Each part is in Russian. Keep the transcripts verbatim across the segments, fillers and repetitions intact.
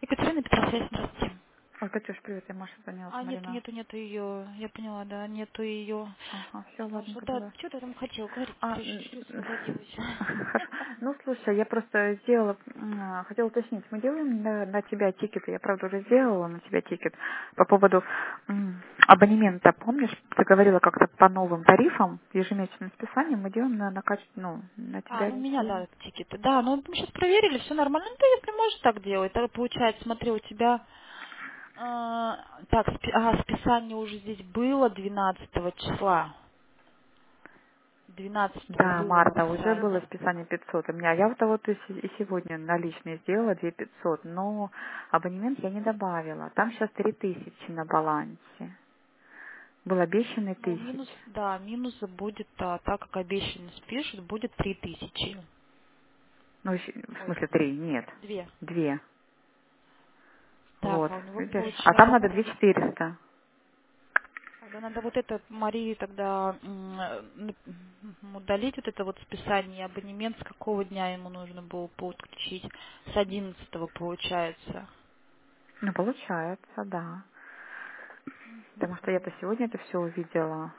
Екатерина Петросвязь, здравствуйте. Ой, Катюш, привет, я Маша звонила, А, нету, Марина. нету, нету ее. Я поняла, да, нету ее. Ага, все, Маша, ладненько, да, давай. что ты там хотела говорить? А, Ты м, чуть-чуть м, освободилась. хорошо. Ну, слушай, я просто сделала, м, а, хотела уточнить, мы делаем на, на тебя тикеты, я, правда, уже сделала на тебя тикет по поводу м, абонемента, помнишь, ты говорила как-то по новым тарифам, ежемесячным списанием, мы делаем на, на качество, ну, на А, тебя. ну у меня, да, тикеты. Да, ну мы сейчас проверили, все нормально. Ну, ты, если можешь так делать, то получается, смотри, у тебя... а, так, спи- а, списание уже здесь было двенадцатого числа. двенадцатого Да, было марта уже было списание. списание пятьсот у меня. Я вот вот и се- и сегодня наличные сделала две пятьсот, но абонемент я не добавила. Там сейчас три тысячи на балансе. Был обещанный Ну, минус, тысяч. да, минус будет, а, так как обещанно спишут, будет три тысячи. Ну, ещё- в Ой, смысле три, нет, две. две. Так, Вот, а у него видишь? А там надо две получается... четыреста. Тогда надо вот это Марии тогда м, э, м, удалить вот это вот списание абонемент, с какого дня ему нужно было подключить. С одиннадцатого получается. Ну, получается, да. Потому что Мгм. я-то сегодня это все увидела.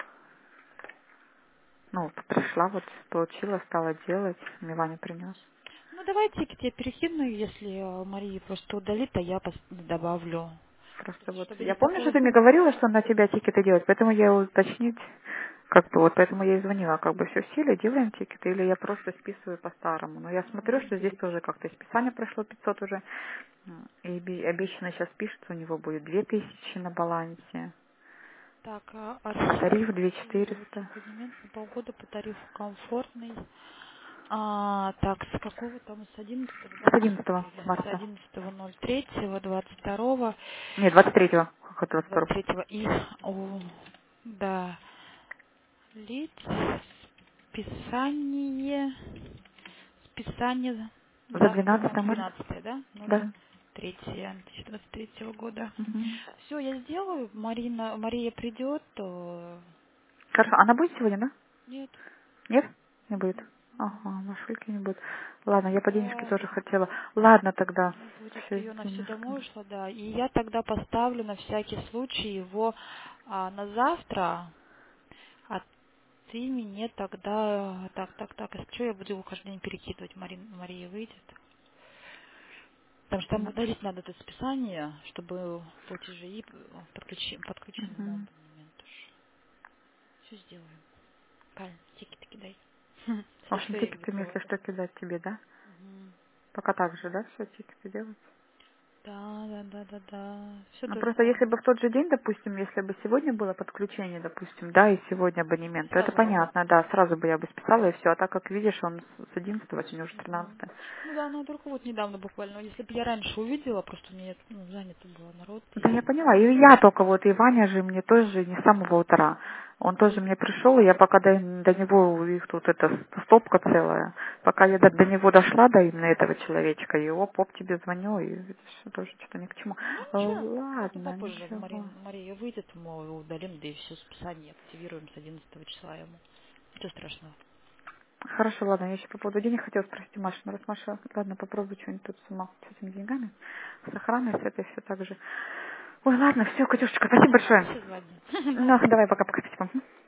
Ну, пришла, вот, получила, стала делать. Мне Ваня принес. Ну давайте к тебе перекину, если э, Мария просто удалит, а я пос- добавлю. Просто вот, Чтобы я здесь помню, что такого... ты мне говорила, что на тебя тикеты делать, поэтому я уточнить, как бы вот, поэтому я и звонила, как бы все в силе, делаем тикеты, или я просто списываю по-старому. Но я смотрю, Мгм. что здесь тоже как-то списание прошло пятьсот уже, м, и оби- обещано сейчас пишется, у него будет две тысячи на балансе, Так, а тариф архивировать две тысячи четыреста. абонемент на полгода по тарифу комфортный. А, так, с какого там, с одиннадцатого, да, С начисляли? одиннадцатого Или с марта. одиннадцатого ноль третьего, двадцать второго, Нет, двадцать третьего, как это двадцать двадцать второго. третьего и, о, да, лиц, списание, списание За за сумму двенадцатое марта, двенадцатое, да, ноль да. третьего две тысячи двадцать третьего года. Мгм. Все, я сделаю, Марина, Мария придет, э, Хорошо, она будет сегодня, да? нет, Нет? Не будет. м, Ага, м. Машульки не будет. Ладно, я по денежке Да, тоже хотела. Ладно тогда. не будет Все, ее, она все денежка. домой ушла, да. И я тогда поставлю на всякий случай его а, на завтра, а ты мне тогда... Так, так, так, а что я буду его каждый день перекидывать? Марин, Мария выйдет. Потому что там Ну, удалить надо это списание, чтобы платежи и подключи, подключенному мгм. абонементу. Все сделаем. Каль, тикеты кидай. В Если общем, что, я их тикеты, если закрою. что, кидать тебе, да? Мгм. Пока так же, да, все тикеты делать? Да, да, да, да, да. Все Ну, то же просто если самое. бы в тот же день, допустим, если бы сегодня было подключение, допустим, да, и сегодня Я абонемент, то это сразу бы. понятно, да, сразу бы я бы списала и все. А так как видишь, он с с одиннадцатого, сегодня уже Мгм. тринадцатое. Ну да, ну только вот недавно буквально. Если бы я раньше увидела, просто у меня ну, занято было народ Да я и... поняла. И я только вот, и Ваня же мне тоже не с самого утра. Он тоже мне пришел, и я пока до, до него, у них тут это стопка целая, пока я до, до него дошла, до именно этого человечка, и оп, оп, тебе звоню, и видишь, тоже что-то ни к чему. Ну ничего, потом Ладно, попозже ничего. Марин, Мария выйдет, мы удалим, да и все списание активируем с одиннадцатого числа ему. Ничего страшного. Хорошо, ладно, я еще по поводу денег хотела спросить у Маши. Ну, раз Маша, ладно, попробую что-нибудь тут сама с этими деньгами, с охраной, с этой все так же. Ой, ладно, все, Катюшечка, спасибо Ну ладно, большое. сейчас звони. Ну, Давай, давай, пока. пока-пока, спасибо.